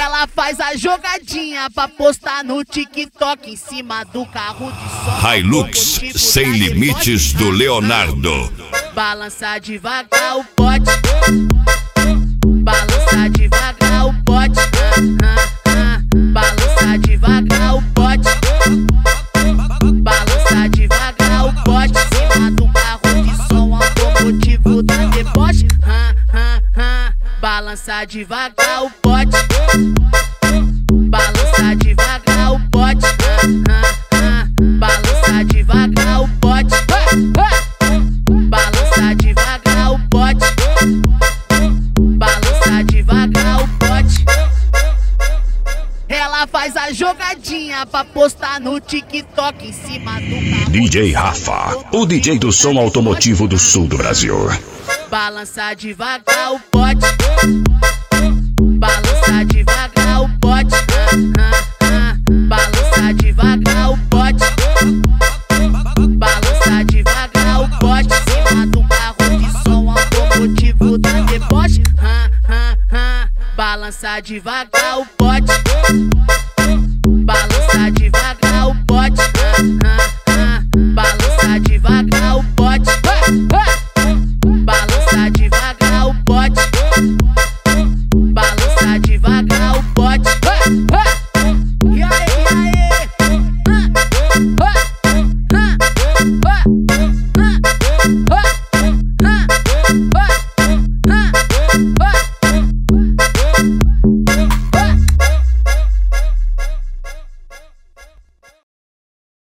Ela faz a jogadinha pra postar no TikTok em cima do carro de som. Hilux Sem Limites do Leonardo. Balança devagar o pote, balança devagar o pote, balança devagar o pote, balança devagar o pote, em cima do carro de som automotivo da deboche. Balança devagar o pote, balança devagar o pote, balança devagar o pote, balança devagar o pote, balança devagar o pote. Ela faz a jogadinha pra postar no TikTok em cima do carro. DJ Rafa, o DJ do som automotivo do sul do Brasil. Balança devagar o pote, balança devagar o pote, balança devagar o pote, balança devagar o pote, em cima do carro de som automotivo da deboche. Balança devagar o pote, balança devagar o pote, balança devagar o pote.